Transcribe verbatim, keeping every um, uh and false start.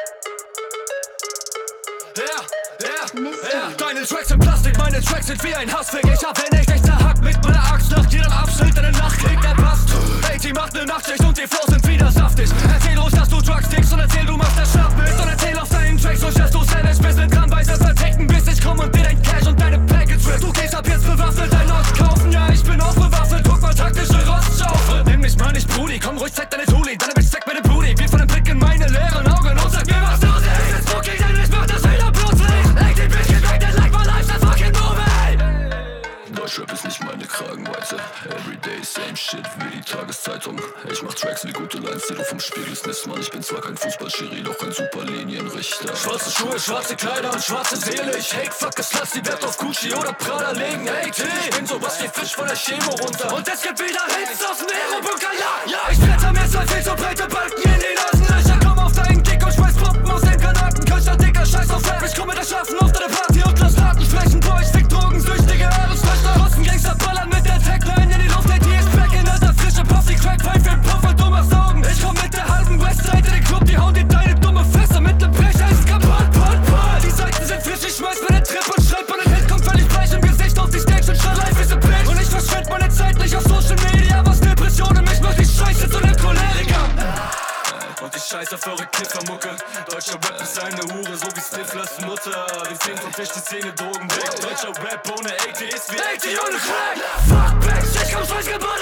Ja, ja, ja. Deine Tracks sind Plastik, meine Tracks sind wie ein Hassweg. Ich hab den echt zerhackt mit meiner Axt. Nach jedem Abschnitt einen Nachkrieg, der passt. AT macht ne Nachtschicht und die Flows sind wieder saftig. Erzähl uns, dass du Drugs tickst und erzähl, du machst das Schlafbild. Und erzähl auf deinen Tracks, so dass du savage bist mit dran, weiter vertecken, bis ich komm und dir dein Cash und deine Package rip. Du gehst ab jetzt bewaffnet dein Lost kaufen, ja, ich bin auch bewaffnet. Guck mal, taktische Rostschaufel. Nimm mich mal nicht, Brudi, komm ruhig, zeig deine Tuli. Deine Bitch zeig mir den Booty. Wir von dem Blick in meine leeren Augen und sag mir, was los ist. Jetzt Bookie, denn ich mach das wieder plötzlich. Leg die Bitch gedatet, like my life, that fucking movie. Deutschrap ist nicht meine Kragenweite. Everyday same shit wie die Tageszeitung. Ich mach Tracks wie gute Lines, die du vom Spiegel sniffst. Mann, ich bin zwar kein Fußballschiri, doch ein super Linienrichter. Schwarze Schuhe, schwarze Kleider und schwarze Seele. Ich hate fuck es, lass die Wert auf Gucci oder Prada legen. Hey T, ich bin sowas wie Fisch von der Chemo runter. Und es gibt wieder Hits aus dem Aerobunker, ja, ja. Ich bretter mir zwei viel zu breite Balken in die Nasenlöcher. Komm auf deinen Kick und schmeiß Puppen aus den Kanaken. Köster, Dicker, scheiß auf Rap. Ich komm mit der Schaffen auf deine Party und lass Daten sprechen. Boah, ich fick Drogensüchtige Adelslöcher. Kosten Gangster ballern mit der Tagline in die Luft. Ey, die ist back in alter Frische. Puff die Crack, Pipe für den Puff und du machst Augen. Ich komm mit der halben Westside in den Club. Die hauen dir deine dumme Fresse mit dem Brecher. Ist kaputt, putt, putt. Die Seiten sind frisch, ich schmeiß mir den Trip und schreib und ein Hit kommt völlig bleich im Gesicht auf die Stage und schau life is a bitch. Und ich verschwend meine Zeit nicht auf Social Media. Was Depressionen, mich macht die Scheiße zu nem Choleriker. Und ich scheiß auf eure Kiffermucke. Deutscher Rap ist eine Hure, so wie Stiflers Mutter. Wir ziehen vom Tisch die Zähne Drogen weg. Deutscher Rap ohne A T ist wie AT ohne Crack. Fuck bitch, ich komm frisch geboren.